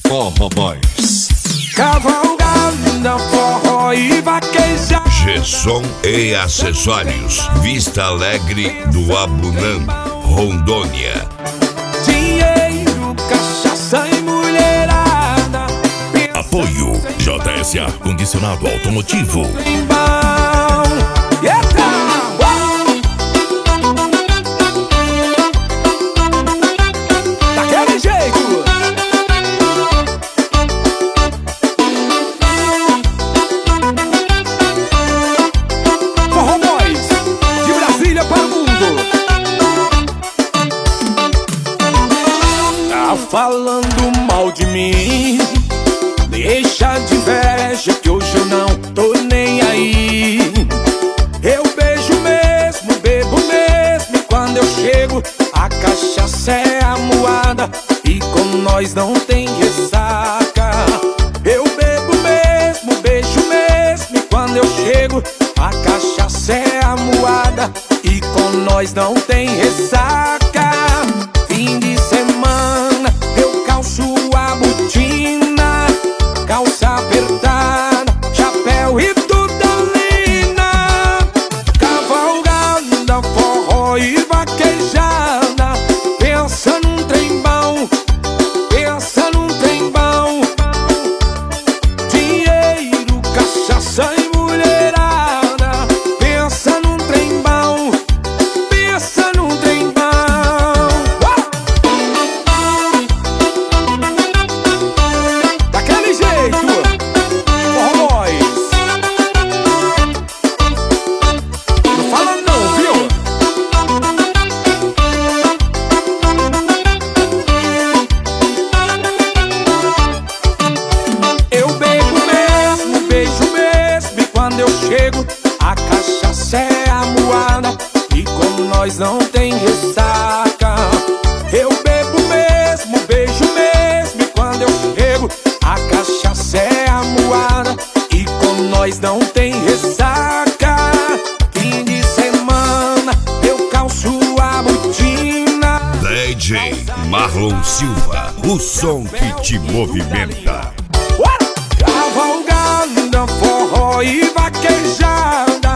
Forró Boys. Cavalgada, forró e vaqueja. Gessom e acessórios. Vista Alegre do Abunã, Rondônia. Dinheiro, cachaça e mulherada. Apoio JS Ar Condicionado Automotivo. Daquele jeito. Forró Boys, de Brasília para o mundo. Tá falando mal de mim? Deixa de inveja que hoje eu não tô nem aí. Eu beijo mesmo, bebo mesmo, e quando eu chego a cachaça é a moada e com nós não tem ressaca. Eu bebo mesmo, beijo mesmo, e quando eu chego a cachaça é a moada e com nós não tem ressaca. Fim de semana eu calço a botina, calça apertada, chapéu e tudalina. Cavalgada, forró e vaquejada. Pensa num trem bom, pensa num trem bom. Dinheiro, cachaça e mulherada. Pensa num trem bom, pensa num trem bom. Daquele jeito. Forró Boys. Não fala não, viu? Eu bebo mesmo, beijo mesmo, e quando eu chego a cachaça é a moada e com nós não tem ressaca. Eu bebo mesmo, beijo mesmo, e quando eu chego a cachaça é a moada e com nós não tem ressaca. Fim de semana eu calço a botina. DJ Marlon Silva, o som que te movimenta. Cavalgada, forró e vaquejada.